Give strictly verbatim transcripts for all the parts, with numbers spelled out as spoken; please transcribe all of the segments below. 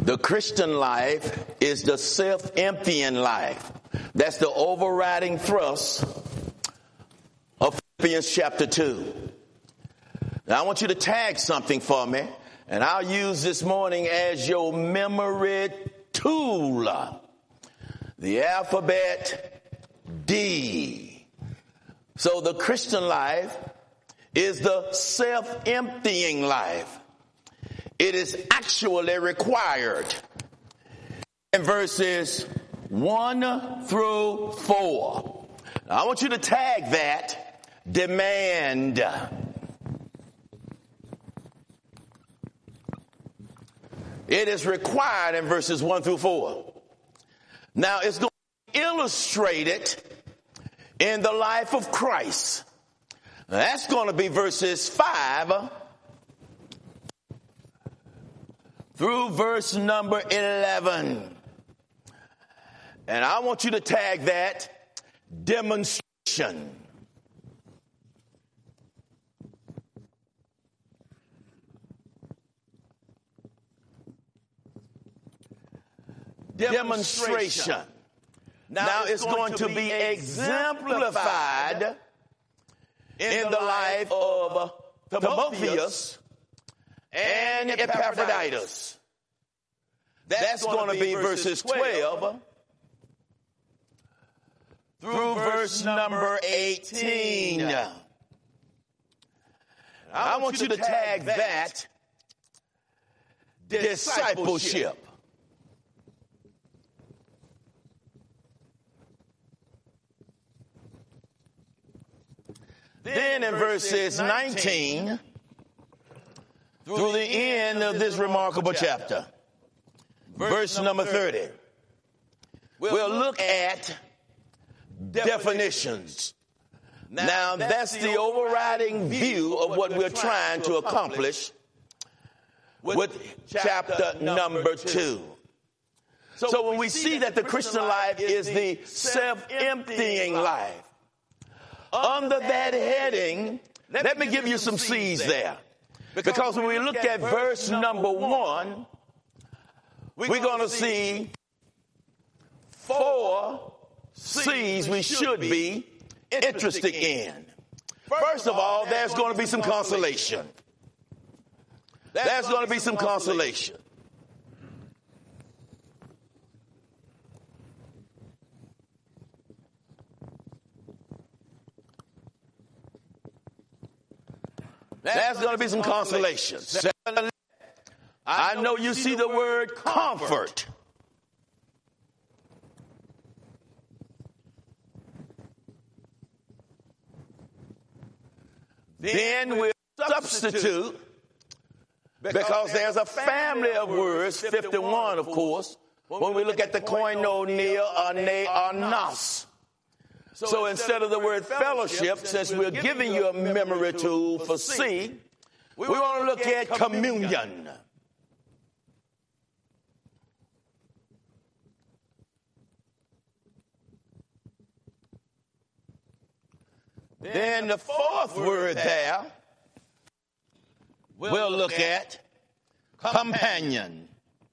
The Christian life is the self-emptying life. That's the overriding thrust of Philippians chapter two. Now I want you to tag something for me, and I'll use this morning as your memory tool. The alphabet D. So the Christian life is the self-emptying life. It is actually required. In verses one through four. Now, I want you to tag that demand. It is required in verses one through four. Now, it's going to be illustrated in the life of Christ. Now, that's going to be verses five through verse number eleven. And I want you to tag that demonstration. Demonstration. Now, now it's going, going to be exemplified in the life of Timotheus and Epaphroditus. That's going to be verses twelve through verse number eighteen. I want you to tag that discipleship. Then in verses nineteen through the end of this remarkable chapter, verse number thirty, we'll look at definitions. Now, that's the overriding view of what we're trying to accomplish with chapter number two. So when we see that the Christian life is the self-emptying life, under that heading, let me give you some C's there. Because when we look at verse number one, we're going to see four C's we should be interested in. First of all, there's going to be some consolation. There's going to be some consolation. There's going to be some consolation. I know you see the word comfort. Then we'll substitute, because there's a family of words, fifty-one, of course, when we look at the koinonia, ane, anos. So instead of the word fellowship, since we're giving you a memory tool for C, we want to look at communion. Then the fourth word there, we'll look at companion.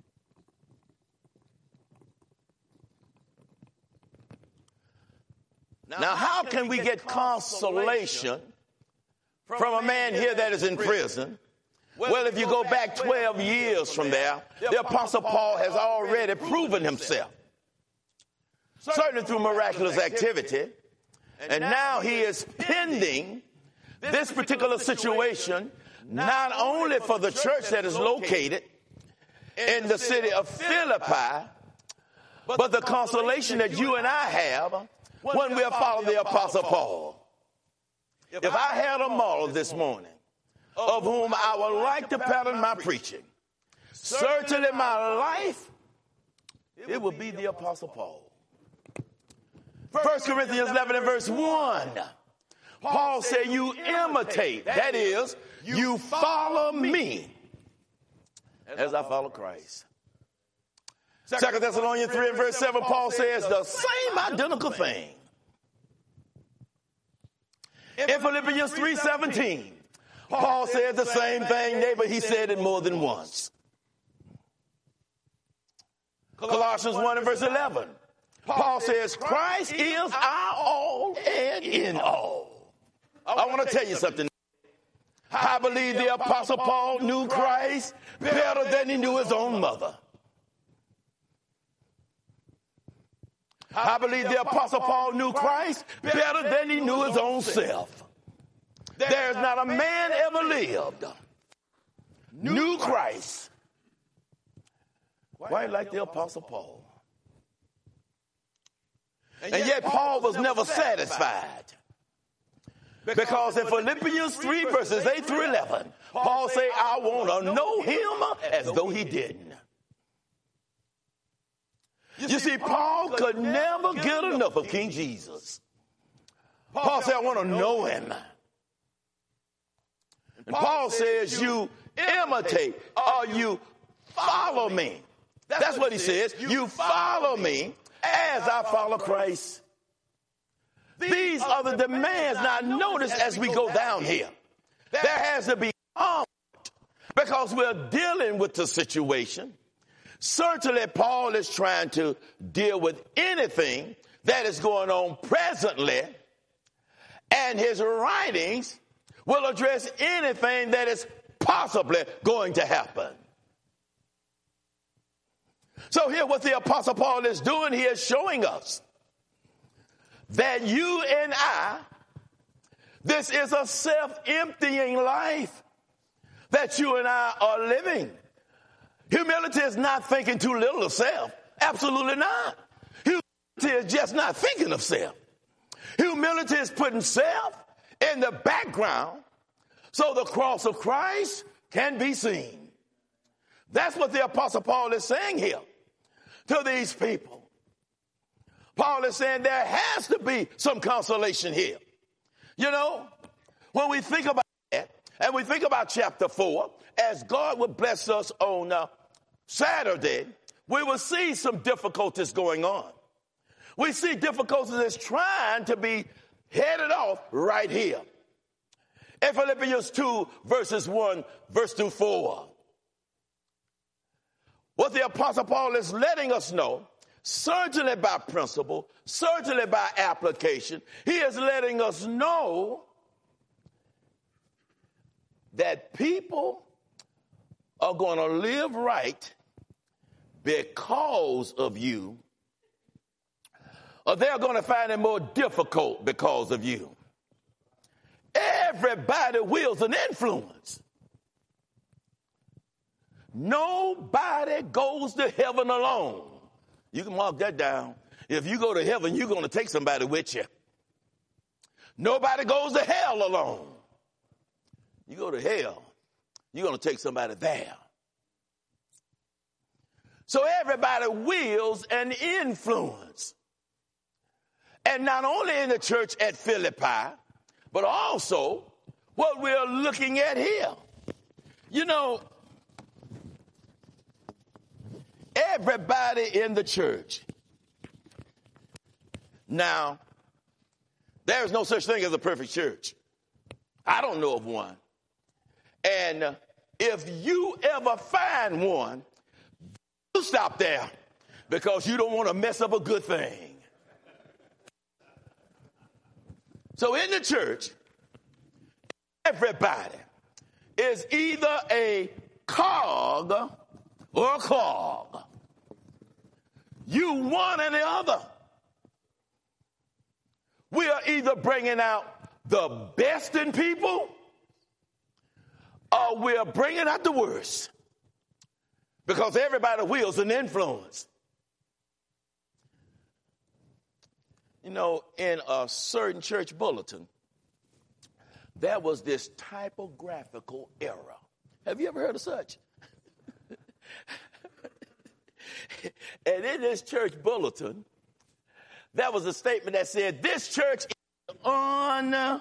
Now, how can we get consolation from a man here that is in prison? Well, if you go back twelve years from there, the Apostle Paul has already proven himself, certainly through miraculous activity. And now he is pending this particular situation, not only for the church that is located in the city of Philippi, but the consolation that you and I have when we follow the Apostle Paul. If I had a model this morning of whom I would like to pattern my preaching, certainly my life, it would be the Apostle Paul. First Corinthians eleven and verse one, Paul said, you imitate, that is, you follow me as I follow Christ. Second Thessalonians three and verse seven, Paul says the same identical thing. In Philippians three seventeen, Paul said the same thing, but he said it more than once. Colossians one and verse eleven. Paul says, Christ is our all and in all. I want to tell you something. I believe the Apostle Paul knew Christ better than he knew his own mother. I believe the Apostle Paul knew Christ better than he knew his own self. There's not a man ever lived, knew Christ quite like the Apostle Paul. And yet Paul was never satisfied. Because in Philippians three verses eight through eleven, Paul say, I want to know him as though he didn't. You see, Paul could never get enough of King Jesus. Paul said, I want to know him. And Paul says, you imitate or you follow me. That's what he says. You follow me as I follow Christ. These are the demands. Now notice as we go down here, there has to be comfort because we're dealing with the situation. Certainly Paul is trying to deal with anything that is going on presently, and his writings will address anything that is possibly going to happen. So here what the Apostle Paul is doing, he is showing us that you and I, this is a self-emptying life that you and I are living. Humility is not thinking too little of self. Absolutely not. Humility is just not thinking of self. Humility is putting self in the background so the cross of Christ can be seen. That's what the Apostle Paul is saying here to these people. Paul is saying there has to be some consolation here. You know, when we think about that, and we think about chapter four, as God would bless us on uh, Saturday, we will see some difficulties going on. We see difficulties that's trying to be headed off right here. In Philippians two, verses one, verse two, four. What the Apostle Paul is letting us know, certainly by principle, certainly by application, he is letting us know that people are going to live right because of you, or they're going to find it more difficult because of you. Everybody wields an influence. Nobody goes to heaven alone. You can mark that down. If you go to heaven, you're going to take somebody with you. Nobody goes to hell alone. You go to hell, you're going to take somebody there. So everybody wields an influence. And not only in the church at Philippi, but also what we're looking at here. You know, everybody in the church. Now, there is no such thing as a perfect church. I don't know of one. And uh, if you ever find one, you stop there because you don't want to mess up a good thing. So in the church, everybody is either a cog or a clog. You one and the other. We are either bringing out the best in people or we are bringing out the worst. Because everybody wields an influence. You know, in a certain church bulletin, there was this typographical error. Have you ever heard of such? And in this church bulletin, there was a statement that said, this church is untied.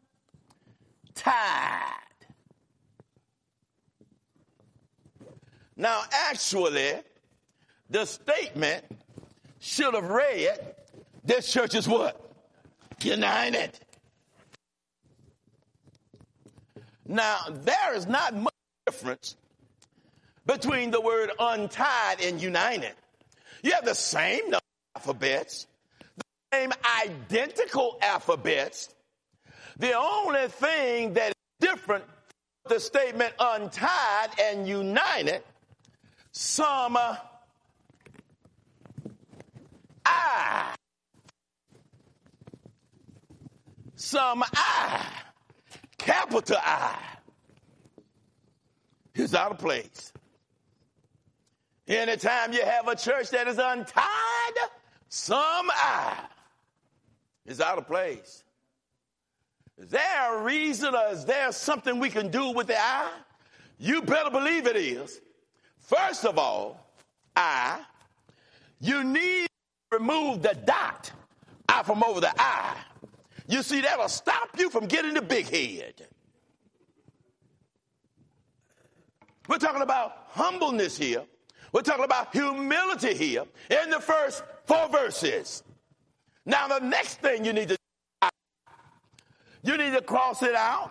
Now, actually, the statement should have read, this church is what? United. Now, there is not much difference between the word untied and united. You have the same number of alphabets, the same identical alphabets. The only thing that is different from the statement untied and united, some uh, I, some I, capital I, is out of place. Anytime you have a church that is untied, some I is out of place. Is there a reason, or is there something we can do with the I? You better believe it is. First of all, I, you need to remove the dot out from over the I. You see, that'll stop you from getting the big head. We're talking about humbleness here. We're talking about humility here in the first four verses. Now, the next thing you need to do, you need to cross it out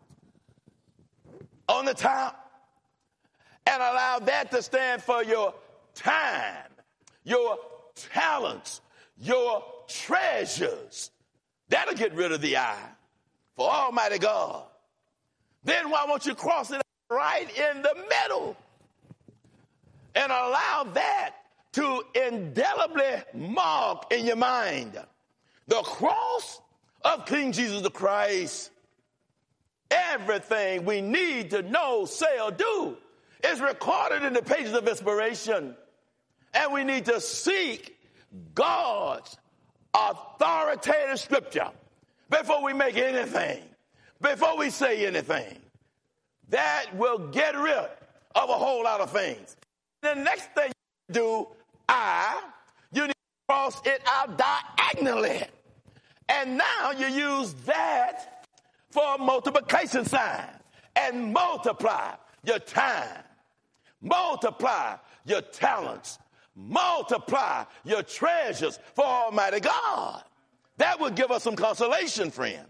on the top and allow that to stand for your time, your talents, your treasures. That'll get rid of the I for Almighty God. Then why won't you cross it out right in the middle and allow that to indelibly mark in your mind the cross of King Jesus the Christ? Everything we need to know, say, or do is recorded in the pages of inspiration. And we need to seek God's authoritative scripture before we make anything, before we say anything. That will get rid of a whole lot of things. The next thing you do, I, you need to cross it out diagonally. And now you use that for a multiplication sign and multiply your time, multiply your talents, multiply your treasures for Almighty God. That would give us some consolation, friend.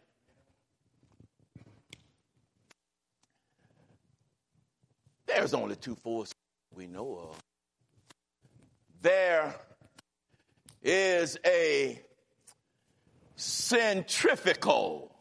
There's only two forces we know of. There is a centrifugal,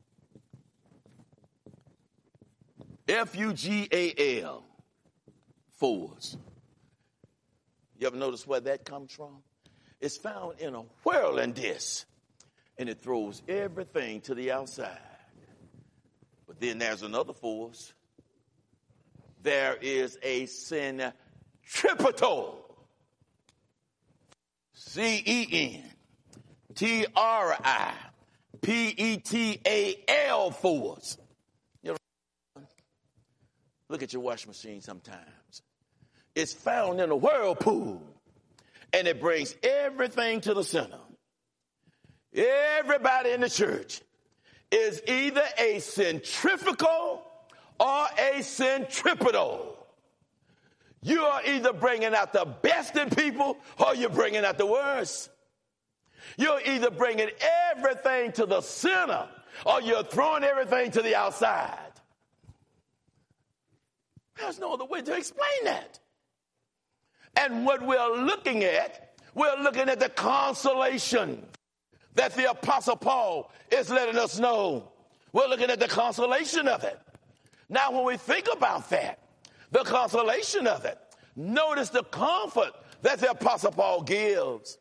F U G A L, force. You ever notice where that comes from? It's found in a whirling disc, and it throws everything to the outside. But then there's another force. There is a centripetal, C E N T R I P E T A L force. You know, look at your washing machine sometimes. It's found in a whirlpool, and it brings everything to the center. Everybody in the church is either a centrifugal or a centripetal. You are either bringing out the best in people or you're bringing out the worst. You're either bringing everything to the center or you're throwing everything to the outside. There's no other way to explain that. And what we're looking at, we're looking at the consolation that the Apostle Paul is letting us know. We're looking at the consolation of it. Now, when we think about that, the consolation of it, notice the comfort that the Apostle Paul gives.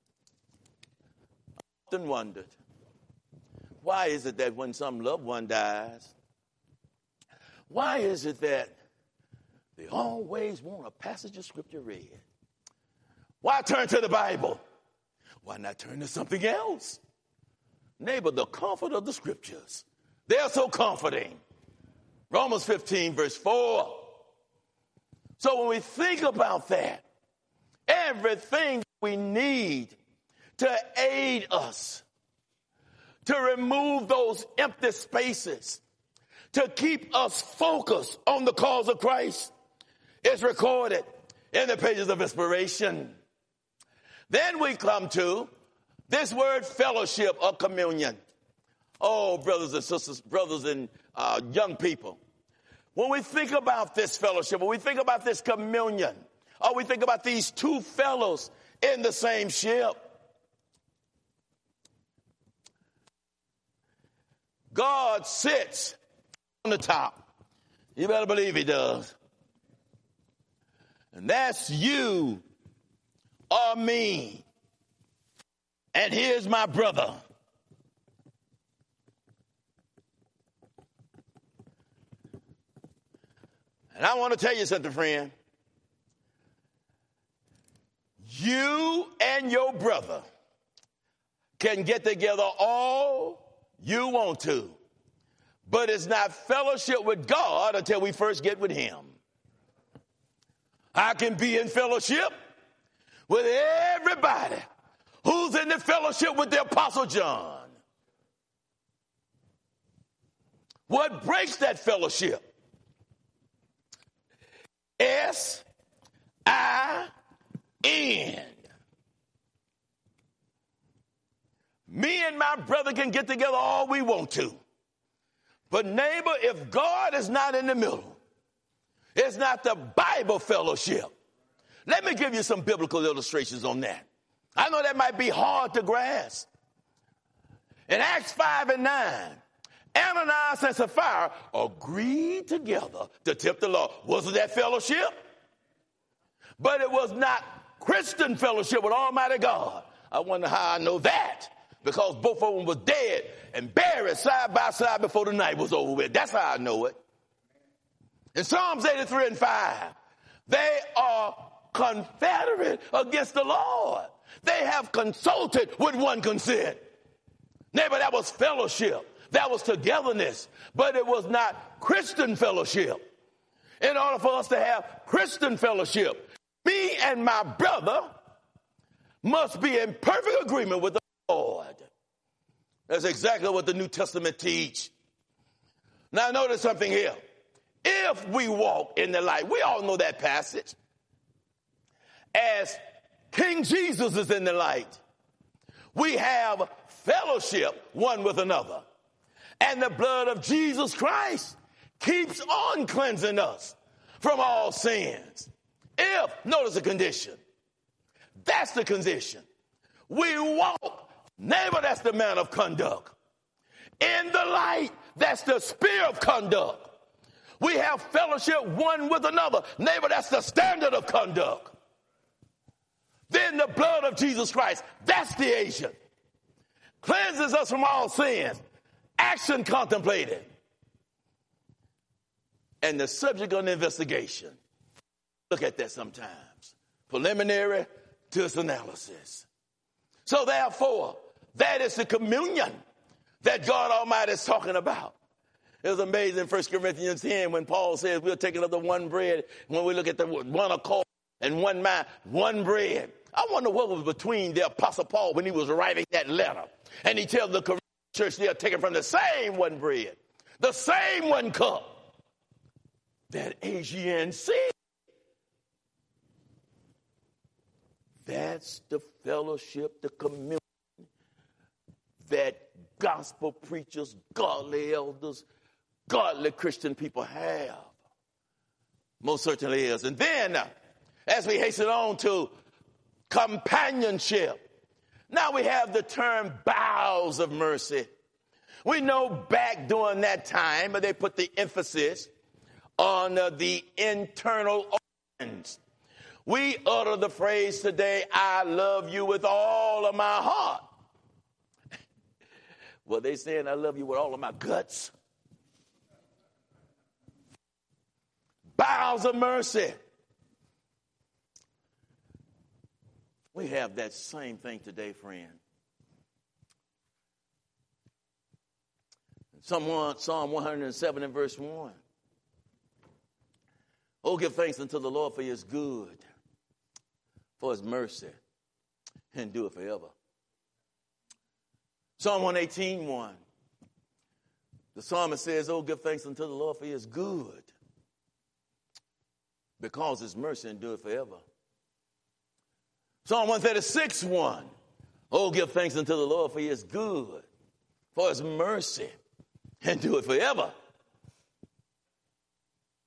I often wondered, why is it that when some loved one dies, why is it that they always want a passage of scripture read? Why turn to the Bible? Why not turn to something else? Neighbor, the comfort of the scriptures. They are so comforting. Romans fifteen, verse four. So when we think about that, everything we need to aid us, to remove those empty spaces, to keep us focused on the cause of Christ, is recorded in the pages of inspiration. Then we come to this word fellowship or communion. Oh, brothers and sisters, brothers and uh, young people, when we think about this fellowship, when we think about this communion, or we think about these two fellows in the same ship. God sits on the top. You better believe he does. And that's you or me. And here's my brother. And I want to tell you something, friend. You and your brother can get together all you want to, but it's not fellowship with God until we first get with him. I can be in fellowship with everybody who's in the fellowship with the Apostle John. What breaks that fellowship? S I N. Me and my brother can get together all we want to. But neighbor, if God is not in the middle, it's not the Bible fellowship. Let me give you some biblical illustrations on that. I know that might be hard to grasp. In Acts five and nine, Ananias and Sapphira agreed together to tempt the Lord. Wasn't that fellowship? But it was not Christian fellowship with Almighty God. I wonder how I know that. Because both of them were dead and buried side by side before the night was over with. That's how I know it. In Psalms eighty-three and five, they are confederate against the Lord. They have consulted with one consent. Neighbor, that was fellowship. That was togetherness. But it was not Christian fellowship. In order for us to have Christian fellowship, me and my brother must be in perfect agreement with the Lord. That's exactly what the New Testament teach. Now notice something here. If we walk in the light, we all know that passage. As King Jesus is in the light, we have fellowship one with another. And the blood of Jesus Christ keeps on cleansing us from all sins. If, notice the condition. That's the condition. We walk, neighbor, that's the man of conduct. In the light, that's the sphere of conduct. We have fellowship one with another. Neighbor, that's the standard of conduct. Then the blood of Jesus Christ, that's the agent. Cleanses us from all sins. Action contemplated. And the subject of the investigation. Look at that sometimes. Preliminary to its analysis. So therefore, that is the communion that God Almighty is talking about. It was amazing in First Corinthians ten when Paul says we'll take another one bread. When we look at the one accord and one mind, one bread. I wonder what was between the Apostle Paul when he was writing that letter. And he tells the Corinthian church they are taken from the same one bread, the same one cup, that Asian seed. That's the fellowship, the communion that gospel preachers, godly elders, godly Christian people have. Most certainly is. And then, as we hasten on to companionship, now we have the term bowels of mercy. We know back during that time, they put the emphasis on uh, the internal organs. We utter the phrase today, I love you with all of my heart. Well, they saying I love you with all of my guts. Bowels of mercy. We have that same thing today, friend. Someone, Psalm one hundred seven and verse one. Oh, give thanks unto the Lord for his good, for his mercy, and do it forever. Psalm one eighteen, one. The psalmist says, oh, give thanks unto the Lord for his good, because his mercy endureth forever. Psalm one thirty-six, one. Oh, give thanks unto the Lord for he is good, for his mercy endureth forever.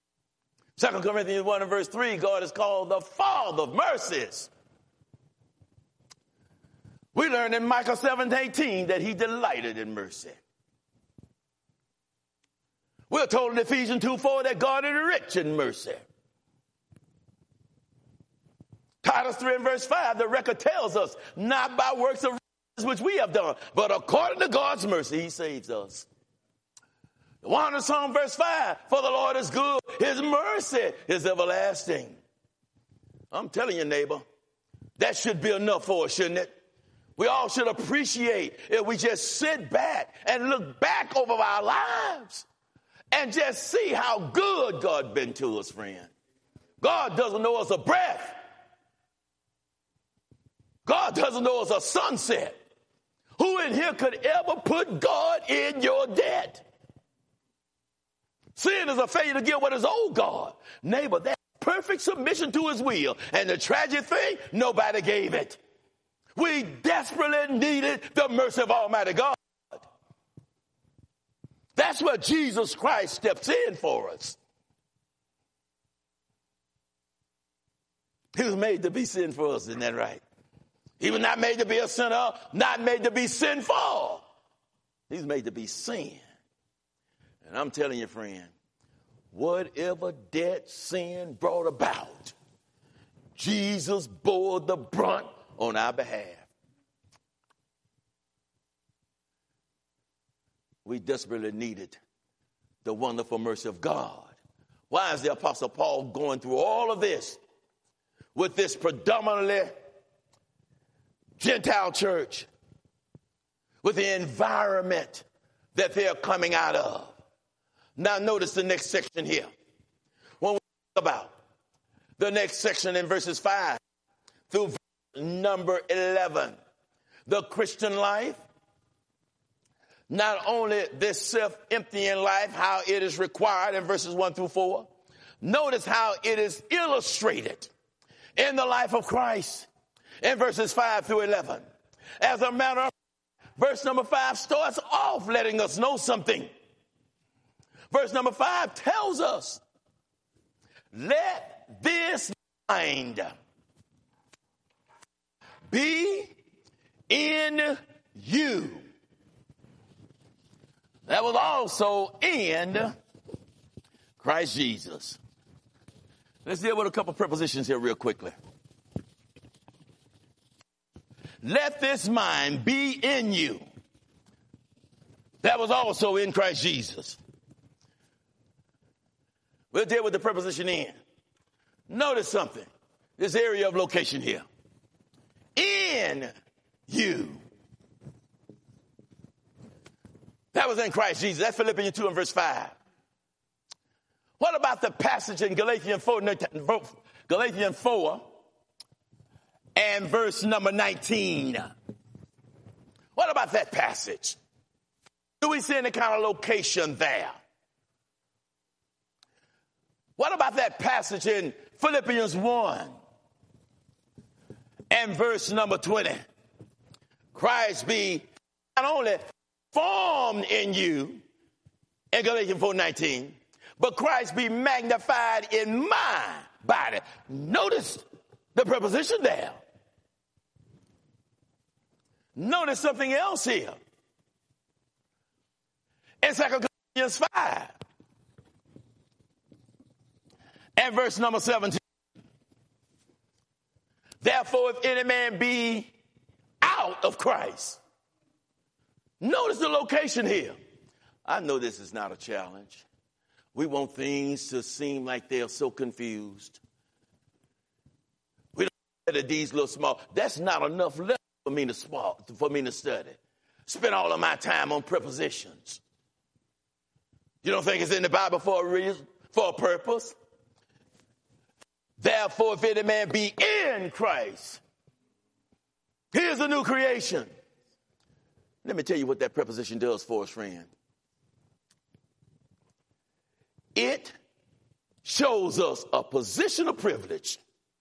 Second Corinthians one and verse three, God is called the Father of mercies. We learn in Micah seven eighteen that he delighted in mercy. We're told in Ephesians two four that God is rich in mercy. Titus three and verse five, the record tells us, not by works of righteousness which we have done, but according to God's mercy, he saves us. The one hundredth Psalm verse five, for the Lord is good, his mercy is everlasting. I'm telling you, neighbor, that should be enough for us, shouldn't it? We all should appreciate if we just sit back and look back over our lives and just see how good God been to us, friend. God doesn't know us a breath. God doesn't know us a sunset. Who in here could ever put God in your debt? Sin is a failure to give what is owed God. Neighbor, that's perfect submission to his will. And the tragic thing, nobody gave it. We desperately needed the mercy of Almighty God. That's where Jesus Christ steps in for us. He was made to be sin for us, isn't that right? He was not made to be a sinner, not made to be sinful. He's made to be sin. And I'm telling you, friend, whatever debt sin brought about, Jesus bore the brunt on our behalf. We desperately needed the wonderful mercy of God. Why is the Apostle Paul going through all of this with this predominantly Gentile church, with the environment that they're coming out of? Now notice the next section here. When we talk about the next section in verses five through verse number eleven, the Christian life, not only this self-emptying life, how it is required in verses one through four, notice how it is illustrated in the life of Christ in verses five through eleven. As a matter of fact, verse number five starts off letting us know something. Verse number five tells us, let this mind be in you. That was also in Christ Jesus. Let's deal with a couple prepositions here real quickly. Let this mind be in you. That was also in Christ Jesus. We'll deal with the preposition in. Notice something. This area of location here. In you. That was in Christ Jesus. That's Philippians two and verse five. What about the passage in Galatians four, Galatians four and verse number nineteen? What about that passage? Do we see any kind of location there? What about that passage in Philippians one and verse number twenty? Christ be not only formed in you in Galatians four nineteen, but Christ be magnified in my body. Notice the preposition there. Notice something else here. In Second Corinthians five and verse number seventeen. Therefore, if any man be out of Christ. Notice the location here. I know this is not a challenge. We want things to seem like they're so confused. We don't look at these little small. That's not enough letters for me to spot, for me to study. Spend all of my time on prepositions. You don't think it's in the Bible for a reason, for a purpose? Therefore, if any man be in Christ, here's a new creation. Let me tell you what that preposition does for us, friend. It shows us a position of privilege.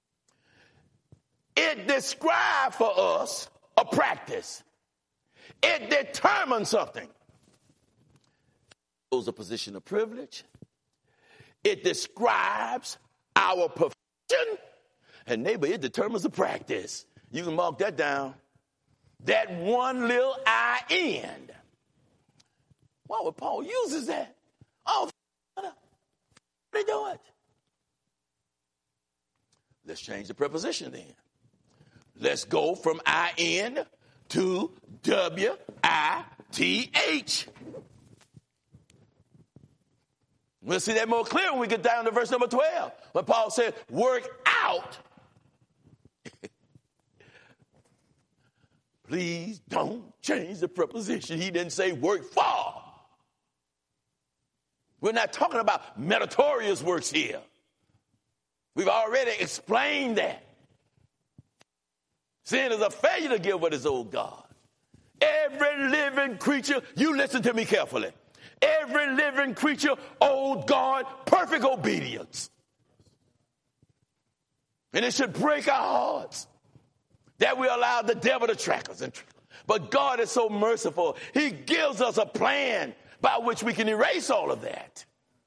It describes for us a practice. It determines something. It shows a position of privilege. It describes our profession. And neighbor, it determines the practice. You can mark that down. that one little I end. Why would Paul uses that? Oh, they do it. Let's change the preposition then. Let's go from I N to W I T H. We'll see that more clear when we get down to verse number twelve. When Paul said, work out. Please don't change the preposition. He didn't say work for. We're not talking about meritorious works here. We've already explained that. Sin is a failure to give what is owed God. Every living creature, you listen to me carefully. Every living creature owed God perfect obedience. And it should break our hearts that we allow the devil to track us. But God is so merciful. He gives us a plan by which we can erase all of that.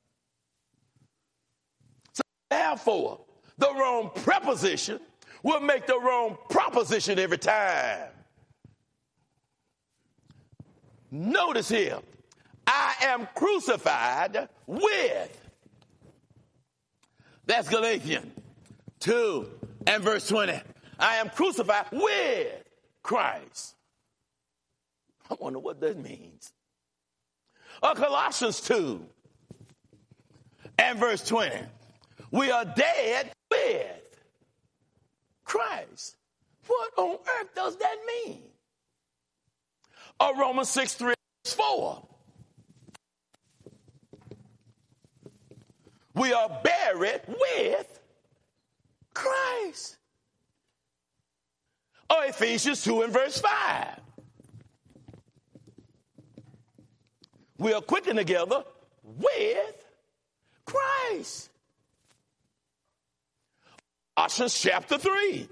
So therefore, the wrong preposition will make the wrong proposition every time. Notice here, I am crucified with. That's Galatians two and verse twenty. I am crucified with Christ. I wonder what that means. Or Colossians two and verse twenty. We are dead with Christ. What on earth does that mean? Or Romans six, three, four. We are buried with Christ. Or Ephesians two and verse five. We are quickened together with Christ. Colossians chapter three.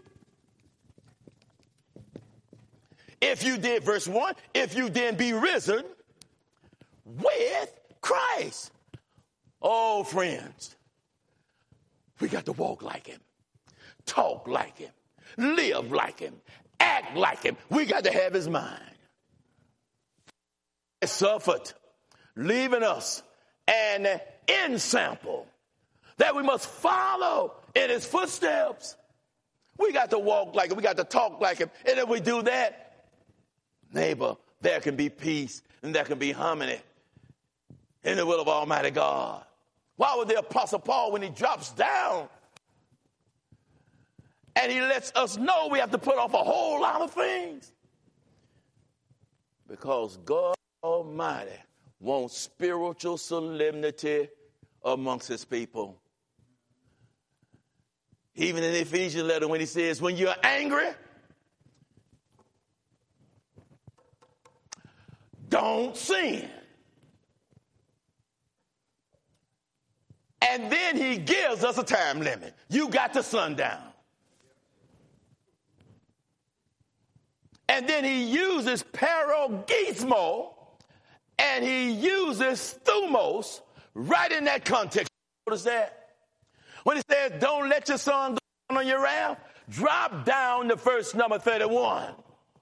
If you did, verse one, if you then be risen with Christ. Oh, friends, we got to walk like him, talk like him, live like him, act like him. We got to have his mind. He suffered, leaving us an ensample that we must follow in his footsteps. We got to walk like him. We got to talk like him. And if we do that, neighbor, there can be peace and there can be harmony in the will of Almighty God. Why would the Apostle Paul, when he drops down and he lets us know we have to put off a whole lot of things? Because God Almighty wants spiritual solemnity amongst his people. Even in the Ephesians letter when he says, when you're angry, don't sin. And then he gives us a time limit. You got to sundown. And then he uses parogismo and he uses thumos right in that context. Notice that? When he says, don't let your son go down on your wrath, drop down to verse number thirty-one.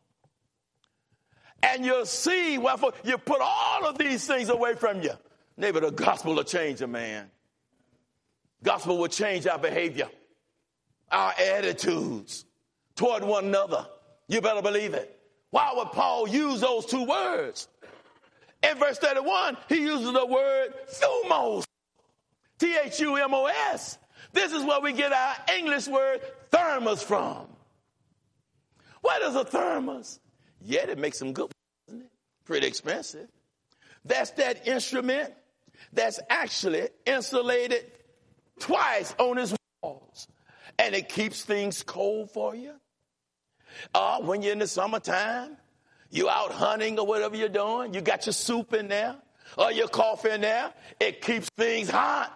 And you'll see, wherefore you put all of these things away from you. Neighbor, the gospel will change a man. Gospel will change our behavior, our attitudes toward one another. You better believe it. Why would Paul use those two words? In verse thirty-one, he uses the word thumos, T H U M O S. This is where we get our English word thermos from. What is a thermos? Yeah, it makes them good, isn't it? Pretty expensive. That's that instrument that's actually insulated twice on its walls. And it keeps things cold for you. Uh, when you're in the summertime, you out hunting or whatever you're doing, you got your soup in there or your coffee in there. It keeps things hot.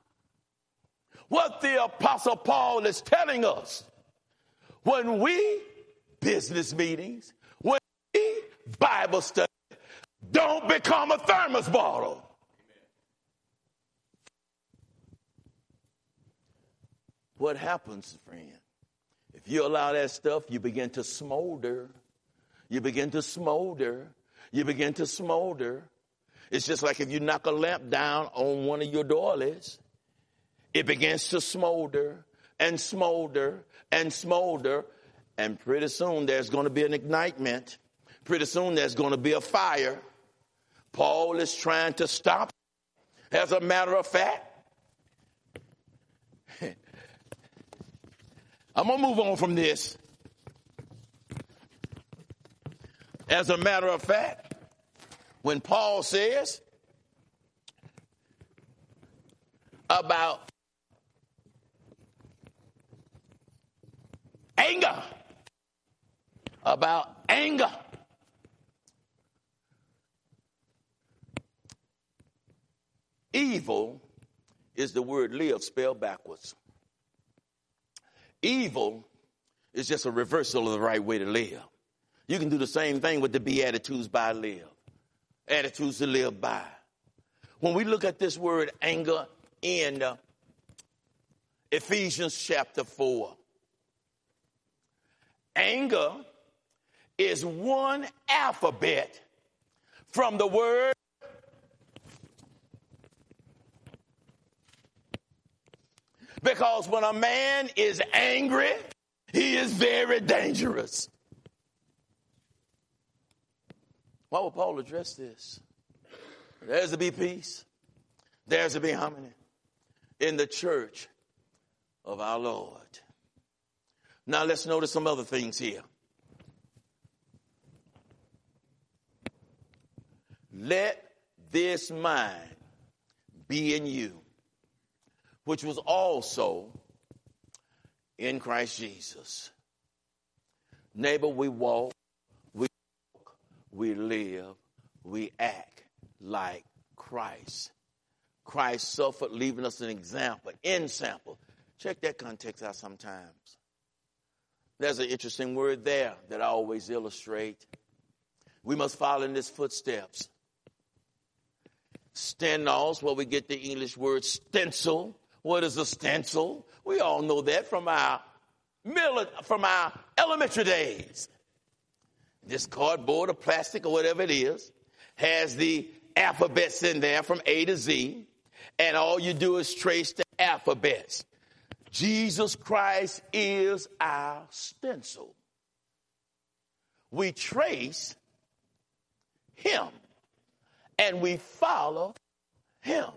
What the Apostle Paul is telling us, when we business meetings, when we Bible study, don't become a thermos bottle. What happens, friend? If you allow that stuff, you begin to smolder. You begin to smolder. You begin to smolder. It's just like if you knock a lamp down on one of your doilies, it begins to smolder and smolder and smolder. And pretty soon there's going to be an ignitement. Pretty soon there's going to be a fire. Paul is trying to stop. As a matter of fact, I'm going to move on from this. As a matter of fact, when Paul says about anger, about anger, evil is the word live spelled backwards. Evil is just a reversal of the right way to live. You can do the same thing with the Beatitudes by live. Attitudes to live by. When we look at this word anger in uh, Ephesians chapter four, anger is one alphabet from the word because when a man is angry, he is very dangerous. Why would Paul address this? There's to be peace. There's to be harmony in the church of our Lord. Now let's notice some other things here. Let this mind be in you, which was also in Christ Jesus. Neighbor, we walk, we walk, we live, we act like Christ. Christ suffered, leaving us an example, example. Check that context out sometimes. There's an interesting word there that I always illustrate. We must follow in his footsteps. Stenos, where we get the English word stencil. What is a stencil? We all know that from our from our elementary days. This cardboard or plastic or whatever it is has the alphabets in there from A to Z, and all you do is trace the alphabets. Jesus Christ is our stencil. We trace him and we follow him.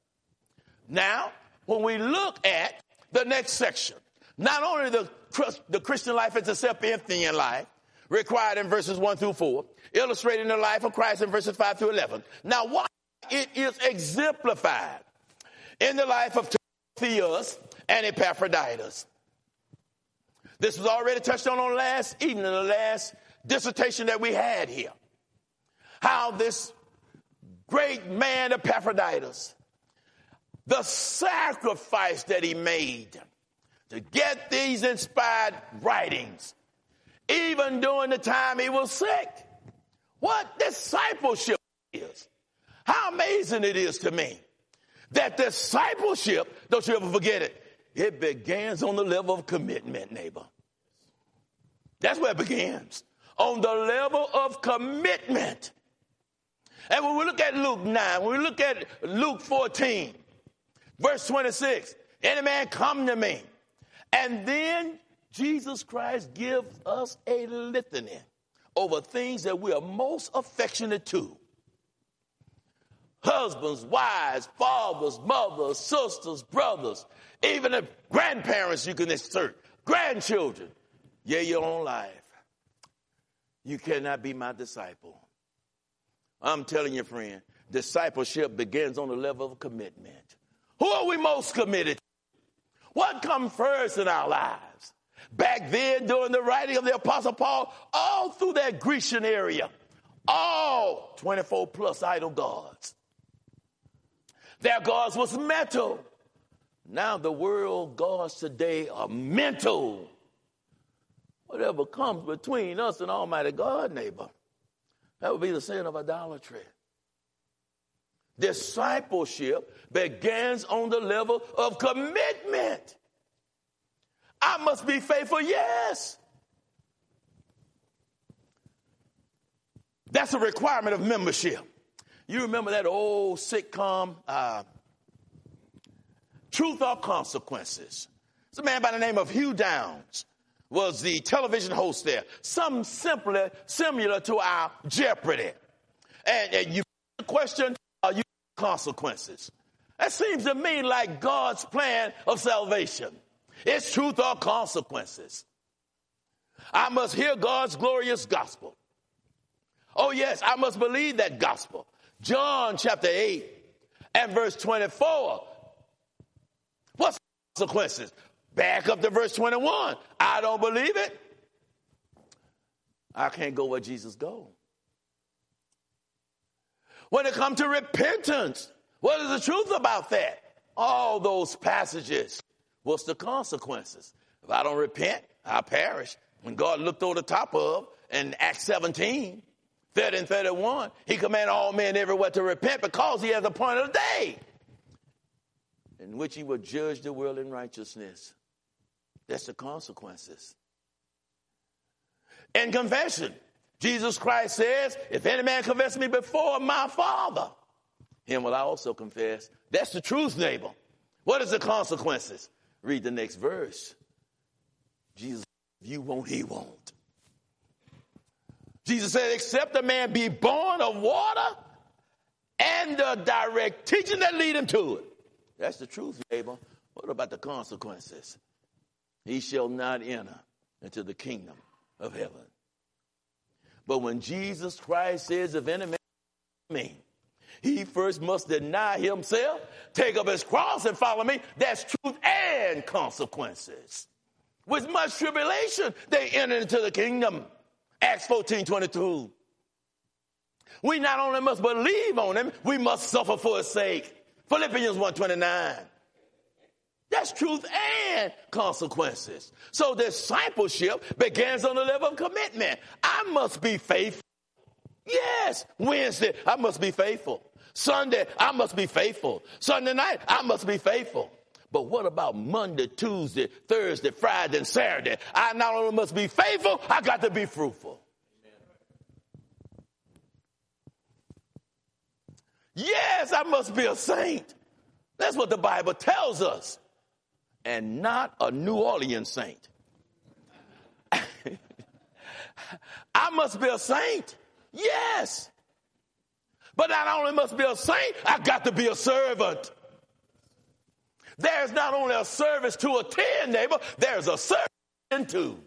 Now, when we look at the next section, not only the, the Christian life as a self-emptying life, required in verses one through four, illustrating the life of Christ in verses five through eleven. Now, why it is exemplified in the life of Timotheus and Epaphroditus. This was already touched on on last evening, the last dissertation that we had here. How this great man Epaphroditus, the sacrifice that he made to get these inspired writings, even during the time he was sick. What discipleship is. How amazing it is to me that discipleship, don't you ever forget it, it begins on the level of commitment, neighbor. That's where it begins, on the level of commitment. And when we look at Luke nine, when we look at Luke fourteen, verse twenty-six, any man come to me. And then Jesus Christ gives us a litany over things that we are most affectionate to. Husbands, wives, fathers, mothers, sisters, brothers, even the grandparents you can insert, grandchildren. Yeah, your own life. You cannot be my disciple. I'm telling you, friend, discipleship begins on the level of commitment. Who are we most committed to? What comes first in our lives? Back then, during the writing of the Apostle Paul, all through that Grecian area, all twenty-four plus idol gods. Their gods was metal. Now the world gods today are mental. Whatever comes between us and Almighty God, neighbor, that would be the sin of idolatry. Discipleship begins on the level of commitment. I must be faithful, yes. That's a requirement of membership. You remember that old sitcom, uh, Truth or Consequences? It's a man by the name of Hugh Downs was the television host there. Something simpler, similar to our Jeopardy. And, and you the question, are you consequences? That seems to me like God's plan of salvation. It's truth or consequences. I must hear God's glorious gospel. Oh, yes, I must believe that gospel. John chapter eight and verse twenty-four. What's the consequences? Back up to verse twenty-one. I don't believe it. I can't go where Jesus goes. When it comes to repentance, what is the truth about that? All those passages. What's the consequences? If I don't repent, I'll perish. When God looked over the top of, in Acts seventeen, thirty and thirty-one, he commanded all men everywhere to repent because he has appointed a day in which he will judge the world in righteousness. That's the consequences. In confession, Jesus Christ says, if any man confess me before my Father, him will I also confess. That's the truth, neighbor. What is the consequences? Read the next verse. Jesus, if you won't, he won't. Jesus said, except a man be born of water and the direct teaching that lead him to it. That's the truth, neighbor. What about the consequences? He shall not enter into the kingdom of heaven. But when Jesus Christ says, if any man me, he first must deny himself, take up his cross and follow me. That's truth and consequences. With much tribulation, they enter into the kingdom. Acts fourteen twenty-two. We not only must believe on him, we must suffer for his sake. Philippians one twenty-nine. That's truth and consequences. So discipleship begins on the level of commitment. I must be faithful. Yes, Wednesday, I must be faithful. Sunday, I must be faithful. Sunday night, I must be faithful. But what about Monday, Tuesday, Thursday, Friday, and Saturday? I not only must be faithful, I got to be fruitful. Yes, I must be a saint. That's what the Bible tells us. And not a New Orleans saint. I must be a saint. Yes. But not only must be a saint, I got to be a servant. There's not only a service to attend, neighbor, there's a service into.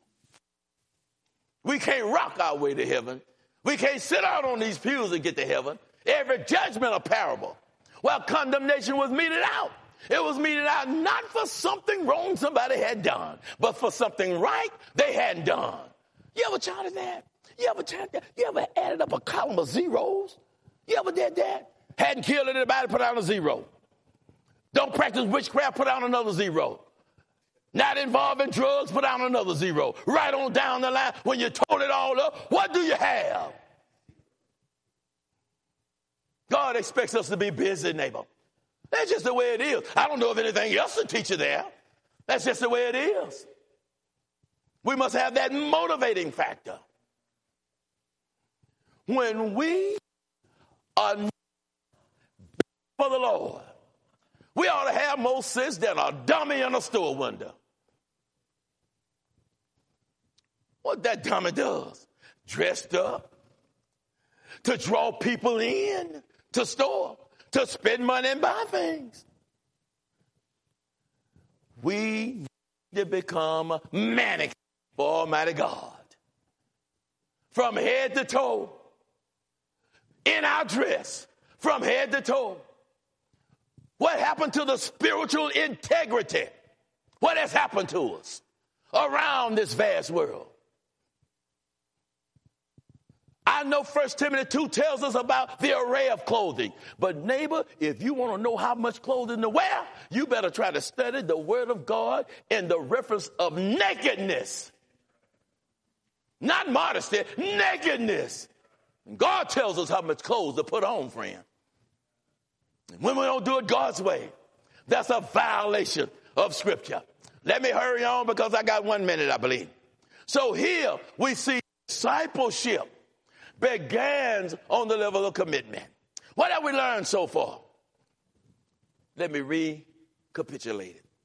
We can't rock our way to heaven. We can't sit out on these pews and get to heaven. Every judgment a parable. Well, condemnation was meted out. It was meted out not for something wrong somebody had done, but for something right they hadn't done. You ever tried that? You ever tried that? You ever added up a column of zeros? You ever did that? Hadn't killed anybody, put down a zero. Don't practice witchcraft, put down another zero. Not involved in drugs, put down another zero. Right on down the line, when you total it all up, what do you have? God expects us to be busy, neighbor. That's just the way it is. I don't know if anything else to teach you there. That's just the way it is. We must have that motivating factor. When we are for the Lord, we ought to have more sense than a dummy in a store window. What that dummy does, dressed up, to draw people in to store, to spend money and buy things. We need to become manic for Almighty God. From head to toe, in our dress, from head to toe. What happened to the spiritual integrity? What has happened to us around this vast world? I know First Timothy two tells us about the array of clothing. But neighbor, if you want to know how much clothing to wear, you better try to study the word of God in the reference of nakedness. Not modesty, nakedness. And God tells us how much clothes to put on, friend. And when we don't do it God's way, that's a violation of Scripture. Let me hurry on because I got one minute, I believe. So here we see discipleship. begins on the level of commitment. What have we learned so far? Let me recapitulate it.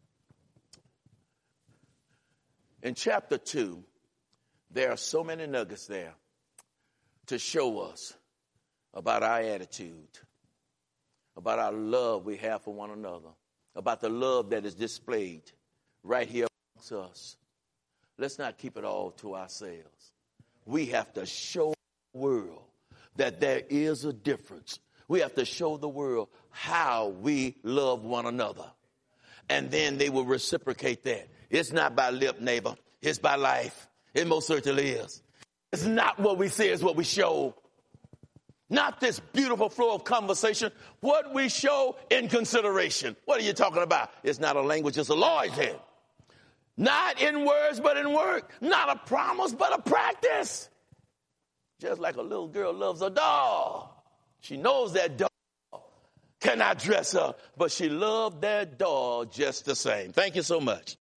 In chapter two, there are so many nuggets there to show us about our attitude, about our love we have for one another, about the love that is displayed right here amongst us. Let's not keep it all to ourselves. We have to show the world that there is a difference. We have to show the world how we love one another. And then they will reciprocate that. It's not by lip, neighbor. It's by life. It most certainly is. It's not what we say, it's what we show. Not this beautiful flow of conversation. What we show in consideration. What are you talking about? It's not a language, it's a law, he said. Not in words, but in work. Not a promise, but a practice. Just like a little girl loves a doll. She knows that doll cannot dress her, but she loved that doll just the same. Thank you so much.